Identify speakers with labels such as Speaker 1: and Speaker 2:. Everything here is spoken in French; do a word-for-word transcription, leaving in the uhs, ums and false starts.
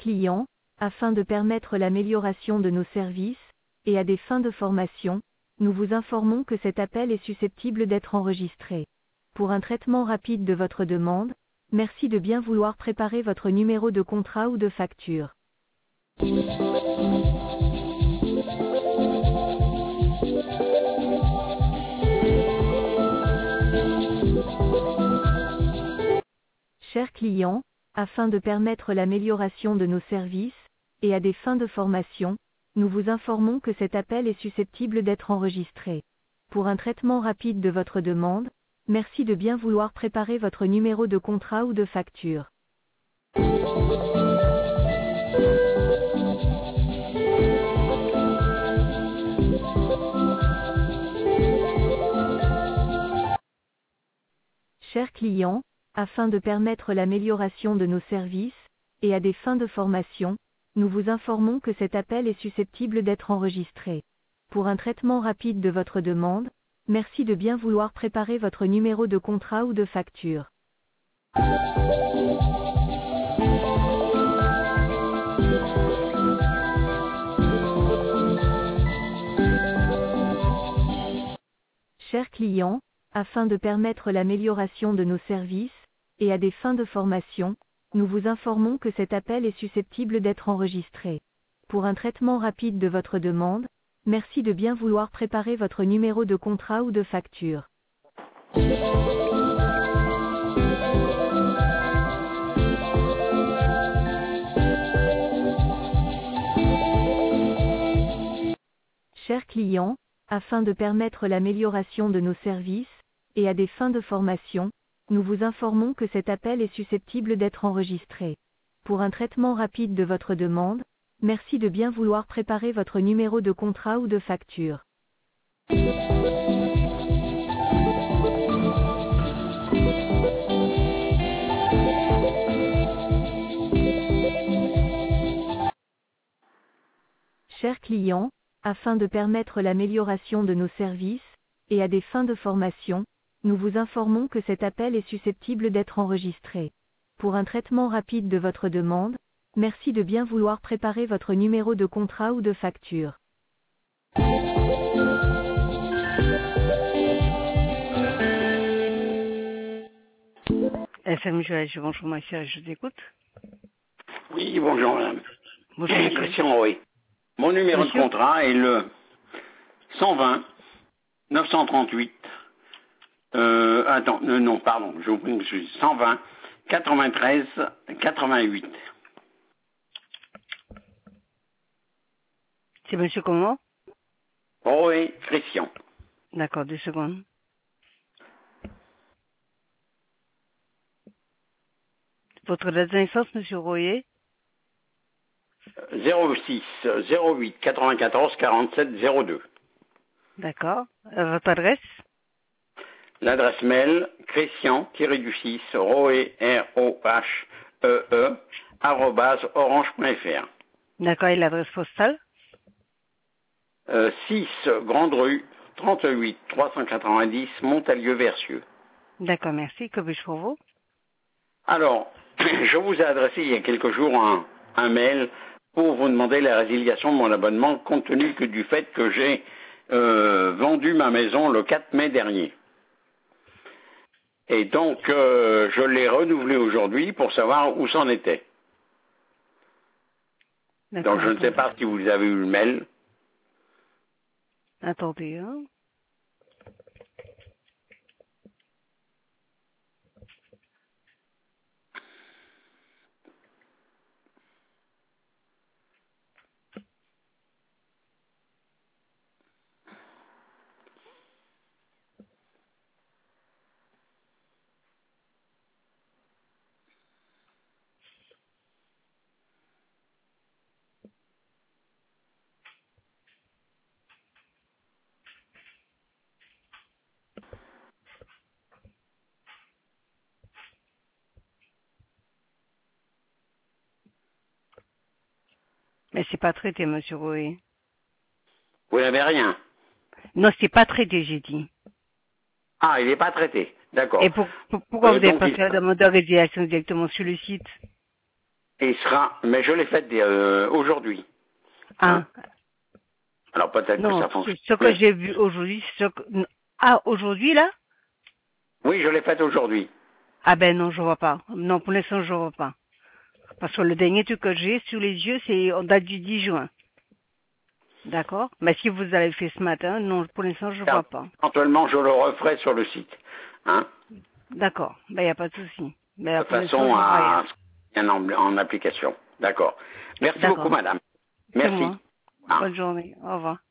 Speaker 1: client, afin de permettre l'amélioration de nos services, et à des fins de formation, nous vous informons que cet appel est susceptible d'être enregistré. Pour un traitement rapide de votre demande, merci de bien vouloir préparer votre numéro de contrat ou de facture. Chers clients, afin de permettre l'amélioration de nos services, et à des fins de formation, nous vous informons que cet appel est susceptible d'être enregistré. Pour un traitement rapide de votre demande, merci de bien vouloir préparer votre numéro de contrat ou de facture. Chers clients, afin de permettre l'amélioration de nos services, et à des fins de formation, nous vous informons que cet appel est susceptible d'être enregistré. Pour un traitement rapide de votre demande, merci de bien vouloir préparer votre numéro de contrat ou de facture. Chers clients, afin de permettre l'amélioration de nos services, et à des fins de formation, nous vous informons que cet appel est susceptible d'être enregistré. Pour un traitement rapide de votre demande, merci de bien vouloir préparer votre numéro de contrat ou de facture. Chers clients, afin de permettre l'amélioration de nos services, et à des fins de formation, nous vous informons que cet appel est susceptible d'être enregistré. Pour un traitement rapide de votre demande, merci de bien vouloir préparer votre numéro de contrat ou de facture. Chers clients, afin de permettre l'amélioration de nos services, et à des fins de formation, nous vous informons que cet appel est susceptible d'être enregistré. Pour un traitement rapide de votre demande, merci de bien vouloir préparer votre numéro de contrat ou de facture.
Speaker 2: F M Joël, bonjour ma chère, je t'écoute.
Speaker 3: Oui, bonjour madame.
Speaker 2: Bonjour.
Speaker 3: Christian Roy. Mon numéro
Speaker 2: Monsieur.
Speaker 3: de contrat est le cent vingt neuf cent trente-huit. Euh, attends, euh, non, pardon, je vous prie, monsieur. cent vingt quatre-vingt-treize quatre-vingt-huit.
Speaker 2: C'est monsieur comment?
Speaker 3: Roy Christian.
Speaker 2: D'accord, deux secondes. Votre date de naissance, monsieur Royer?
Speaker 3: zéro six zéro huit quatre-vingt-quatorze quarante-sept zéro deux.
Speaker 2: D'accord. Euh, votre adresse?
Speaker 3: L'adresse mail, Christian, du six, Rohe, R O H E E, arrobase orange point F R.
Speaker 2: D'accord, et l'adresse postale?
Speaker 3: Euh, six, Grande Rue, trente-huit trois cent quatre-vingt-dix, Montalieu-Versieux.
Speaker 2: D'accord, merci. Que puis-je pour vous?
Speaker 3: Alors, je vous ai adressé il y a quelques jours un, un mail pour vous demander la résiliation de mon abonnement compte tenu que du fait que j'ai euh, vendu ma maison le quatre mai dernier. Et donc, euh, je l'ai renouvelé aujourd'hui pour savoir où c'en était. Donc, je ne sais pas si vous avez eu le mail.
Speaker 2: Attendez, hein. Mais c'est pas traité, monsieur Royer.
Speaker 3: Vous n'avez rien?
Speaker 2: Non, c'est pas traité, j'ai dit.
Speaker 3: Ah, il n'est pas traité. D'accord.
Speaker 2: Et pour, pour, pourquoi
Speaker 3: Euh,
Speaker 2: vous avez
Speaker 3: donc,
Speaker 2: pas
Speaker 3: il-
Speaker 2: fait la demande de résiliation directement sur le site?
Speaker 3: Et il sera, mais je l'ai fait euh, aujourd'hui.
Speaker 2: Ah,
Speaker 3: Alors peut-être que
Speaker 2: non,
Speaker 3: ça
Speaker 2: ce
Speaker 3: fonctionne.
Speaker 2: ce que j'ai vu aujourd'hui, ce que... Ah, aujourd'hui, là?
Speaker 3: Oui, je l'ai fait aujourd'hui.
Speaker 2: Ah ben non, je vois pas. Non, pour l'instant, je vois pas. Parce que le dernier truc que j'ai sur les yeux, c'est en date du dix juin. D'accord? Mais si vous avez fait ce matin, non, pour l'instant, je vois pas.
Speaker 3: Éventuellement, je le referai sur le site. Hein,
Speaker 2: D'accord. Ben, y a pas de souci. Ben,
Speaker 3: de
Speaker 2: pour l'instant,
Speaker 3: façon
Speaker 2: je vois rien.
Speaker 3: à bien en, en application. D'accord. Merci beaucoup,
Speaker 2: D'accord.
Speaker 3: madame.
Speaker 2: C'est
Speaker 3: Merci.
Speaker 2: moi.
Speaker 3: Ah.
Speaker 2: Bonne journée. Au revoir.